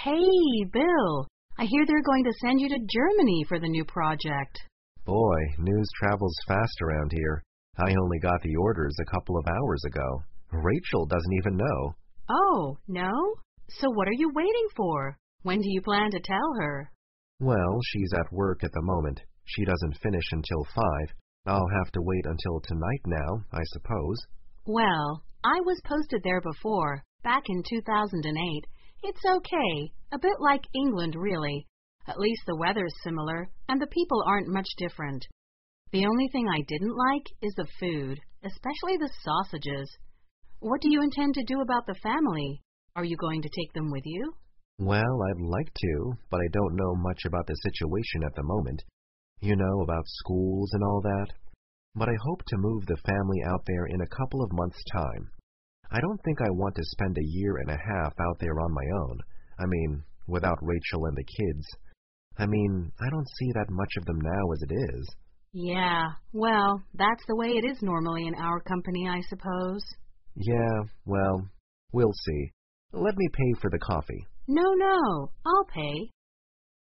Hey, Bill, I hear they're going to send you to Germany for the new project. Boy, news travels fast around here. I only got the orders a couple of hours ago. Rachel doesn't even know. Oh, no? So what are you waiting for? When do you plan to tell her? Well, she's at work at the moment. She doesn't finish until 5. I'll have to wait until tonight now, I suppose. Well, I was posted there before, back in 2008. It's okay, a bit like England, really. At least the weather's similar, and the people aren't much different. The only thing I didn't like is the food, especially the sausages. What do you intend to do about the family? Are you going to take them with you? Well, I'd like to, but I don't know much about the situation at the moment. You know, about schools and all that. But I hope to move the family out there in a couple of months' time. I don't think I want to spend a year and a half out there on my own. I mean, without Rachel and the kids. I don't see that much of them now as it is. Yeah, well, that's the way it is normally in our company, I suppose. Yeah, well, we'll see. Let me pay for the coffee. No, I'll pay.